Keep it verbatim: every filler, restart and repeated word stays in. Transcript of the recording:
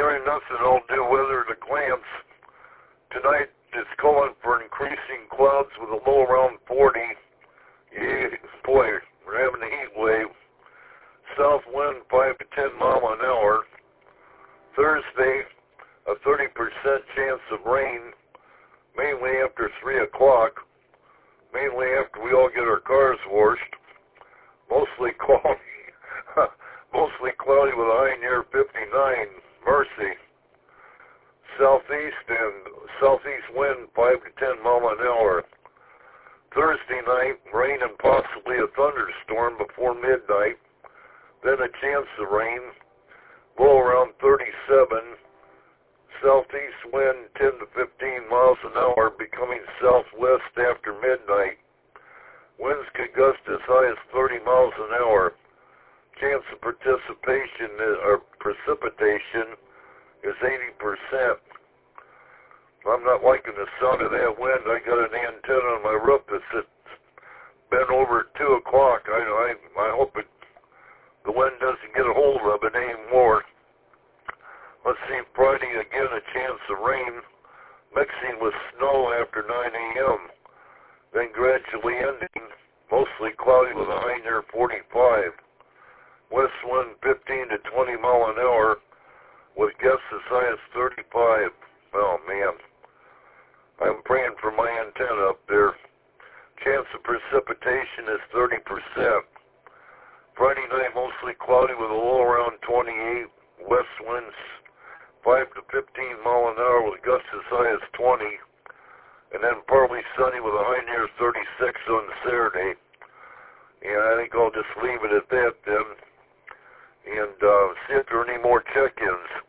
hearing nothing, I'll do weather at a glance. Tonight it's calling for increasing clouds with a low around forty. Yeah, boy, we're having a heat wave. South wind five to ten mile an hour. Thursday, a thirty percent chance of rain, mainly after three o'clock, mainly after we all get our cars washed. Mostly cloudy, mostly cloudy with a high near fifty-nine. Mercy. Southeast and southeast wind five to ten mile an hour. Thursday night, rain and possibly a thunderstorm before midnight. Then a chance of rain, low around thirty-seven. Southeast wind ten to fifteen miles an hour, becoming southwest after midnight. Winds could gust as high as thirty miles an hour. Chance of participation or precipitation is eighty percent. I'm not liking the sound of that wind. I got an antenna on my roof that's been over at two o'clock. I, I, I hope it, the wind doesn't get a hold of it anymore. Let's see, Friday again, a chance of rain, mixing with snow after nine a.m., then gradually ending, mostly cloudy with a high near forty-five. West wind fifteen to twenty mile an hour, with gusts as high as thirty-five. Oh, man. I'm praying for my antenna up there. Chance of precipitation is thirty percent. Friday night, mostly cloudy with a low around twenty-eight. West winds five to fifteen mile an hour with gusts as high as twenty. And then partly sunny with a high near thirty-six on Saturday. And I think I'll just leave it at that then. And uh, see if there are any more check-ins.